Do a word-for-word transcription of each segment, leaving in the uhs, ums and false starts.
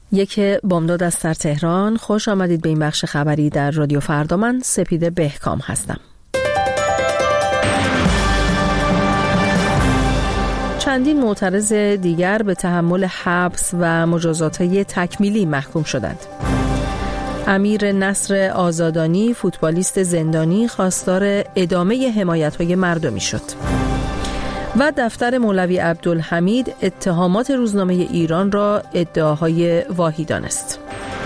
یک بامداد از سر تهران. خوش آمدید به این بخش خبری در رادیو فردا. من سپیده بهکام هستم. چندین معترض دیگر به تحمل حبس و مجازات‌های تکمیلی محکوم شدند. امیر نصر آزادانی، فوتبالیست زندانی، خواستار ادامه حمایت‌های مردمی شد. و دفتر مولوی عبدالحمید اتهامات روزنامه ایران را ادعاهای واهی دانست.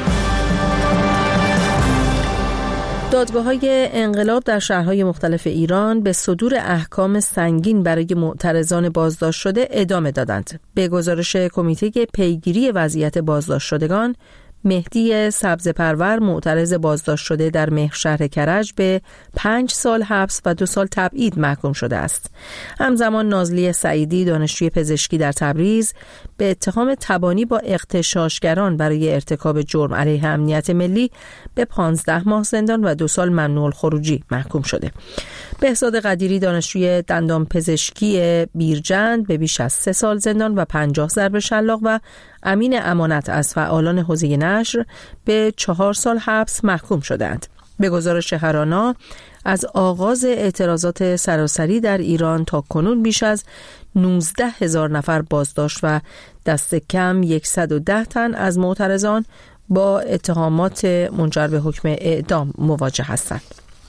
دادگاه‌های انقلاب در شهرهای مختلف ایران به صدور احکام سنگین برای معترضان بازداشت شده ادامه دادند. به گزارش کمیته پیگیری وضعیت بازداشت شدگان، مهدی سبزپرور، معترض بازداشت شده در مهرشهر کرج، به پنج سال حبس و دو سال تبعید محکوم شده است. همزمان نازلی سعیدی، دانشجوی پزشکی در تبریز، به اتهام تبانی با اغتشاشگران برای ارتکاب جرم علیه امنیت ملی به پانزده ماه زندان و دو سال ممنوع الخروجی محکوم شده. بهزاد قدیری، دانشجوی دندان پزشکی بیرجند، به بیش از سه سال زندان و پنجاه ضرب شلاق و امین امانت از فعالان حوزه نشر به چهار سال حبس محکوم شدند. به گزارش هرانا، از آغاز اعتراضات سراسری در ایران تا کنون بیش از نوزده هزار نفر بازداشت و دست کم صد و ده تن از معترضان با اتهامات منجر به حکم اعدام مواجه هستند.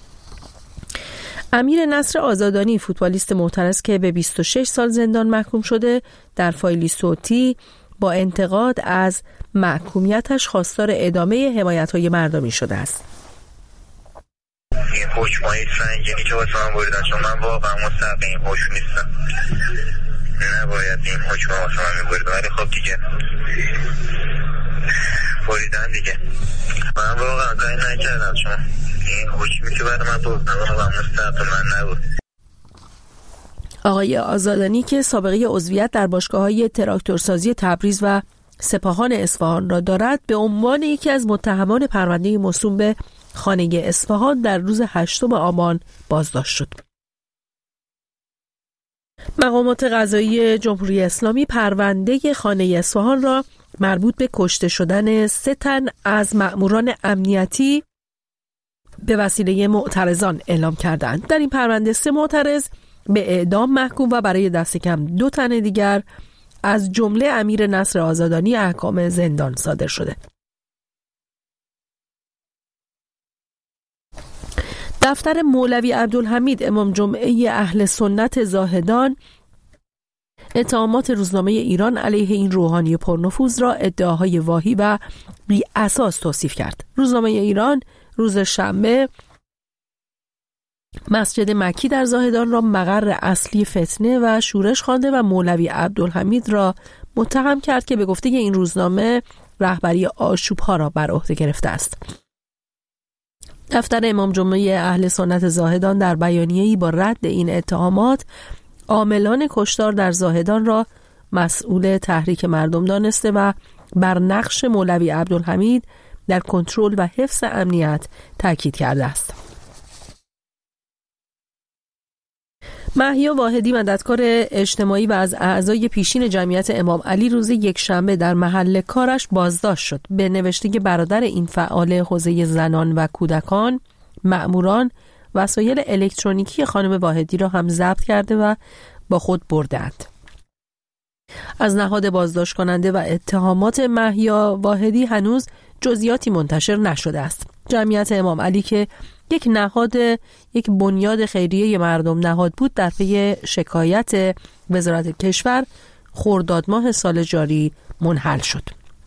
امیر نصر آزادانی، فوتبالیست معترض که به بیست و شش سال زندان محکوم شده، در فایلی صوتی با انتقاد از محکومیتش خواستار ادامه حمایت‌های مردمی شده است. این حکمای سنگینی که واسه من بریدن، چون من واقعا مستحق این حکم نیستم. نباید این حکم واسه من می‌برید، ولی خب دیگه بریدن دیگه. من واقعا کاری نکردم، چون این حکمی که برای من بردن واقعا مستحق من نبود. آقای آزادانی که سابقه عضویت در باشگاه‌های تراکتورسازی تبریز و سپاهان اصفهان را دارد، به عنوان یکی از متهمان پرونده موسوم به خانه اصفهان در روز هشتم آبان بازداشت شد. مقامات قضایی جمهوری اسلامی پرونده خانه اصفهان را مربوط به کشته شدن سه تن از مأموران امنیتی به وسیله معترضان اعلام کردند. در این پرونده سه معترض به اعدام محکوم و برای دست کم دو تن دیگر از جمله امیر نصر آزادانی احکام زندان صادر شده. دفتر مولوی عبدالحمید، امام جمعه اهل سنت زاهدان، اتهامات روزنامه ایران علیه این روحانی پرنفوذ را ادعاهای واهی و بی اساس توصیف کرد. روزنامه ایران روز شنبه مسجد مکی در زاهدان را مقر اصلی فتنه و شورش خوانده و مولوی عبدالحمید را متهم کرد که به گفته این روزنامه رهبری آشوب‌ها را بر عهده گرفته است. دفتر امام جمعه اهل سنت زاهدان در بیانیه‌ای با رد این اتهامات، عاملان کشتار در زاهدان را مسئول تحریک مردم دانسته و بر نقش مولوی عبدالحمید در کنترل و حفظ امنیت تاکید کرده است. محیا واحدی، مددکار اجتماعی و از اعضای پیشین جمعیت امام علی، روز یکشنبه در محل کارش بازداشت شد. به نوشته برادر این فعال حوزه زنان و کودکان، مأموران وسایل الکترونیکی خانم واحدی را هم ضبط کرده و با خود بردند. از نهاد بازداشت کننده و اتهامات محیا واحدی هنوز جزئیاتی منتشر نشده است. جمعیت امام علی که یک نهاد یک بنیاد خیریه مردم نهاد بود، در پی شکایت وزارت کشور خرداد ماه سال جاری منحل شد.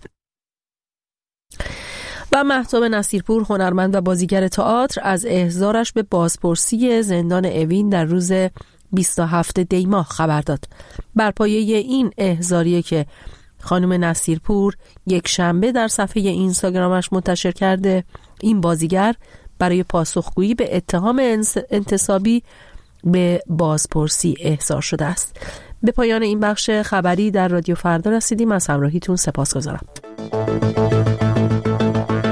و مهتاب نصیرپور، هنرمند و بازیگر تئاتر، از احضارش به بازپرسی زندان اوین در روز بیست و هفتم دی ماه خبر داد. بر پایه این احضاریه که خانم نصیرپور یک شنبه در صفحه اینستاگرامش منتشر کرده، این بازیگر برای پاسخگویی به اتهام انتصابی به بازپرسی احضار شده است. به پایان این بخش خبری در رادیو فردا رسیدیم. از همراهیتون سپاسگزارم.